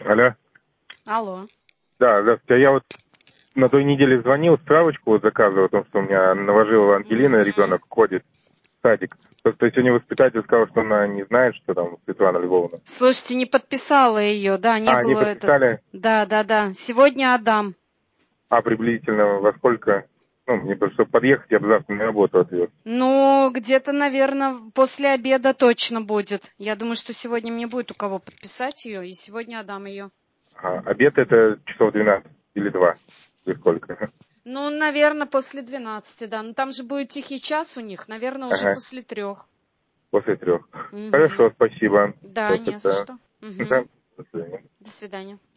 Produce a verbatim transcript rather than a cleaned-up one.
Алло. Алло. Да, здравствуйте. А я вот на той неделе звонил, справочку вот заказывал о том, что у меня Новожилова Ангелина, Мгм. ребенок, ходит в садик. То, то есть сегодня воспитатель сказал, что она не знает, что там Светлана Львовна. Слушайте, не подписала ее, да, не А, не было этот. подписали? Да, да, да. Сегодня отдам. А приблизительно во сколько? Ну, мне просто, чтобы подъехать, я бы завтра на работу отвез. Ну, где-то, наверное, после обеда точно будет. Я думаю, что сегодня мне будет у кого подписать ее, и сегодня отдам ее. А, обед это часов двенадцать или два? Или сколько? Ну, наверное, после двенадцати, да. Ну, там же будет тихий час у них, наверное, уже Ага, после трех. после трех. Угу. Хорошо, спасибо. Да, Вот не за это... что. Да, Угу. до свидания. До свидания.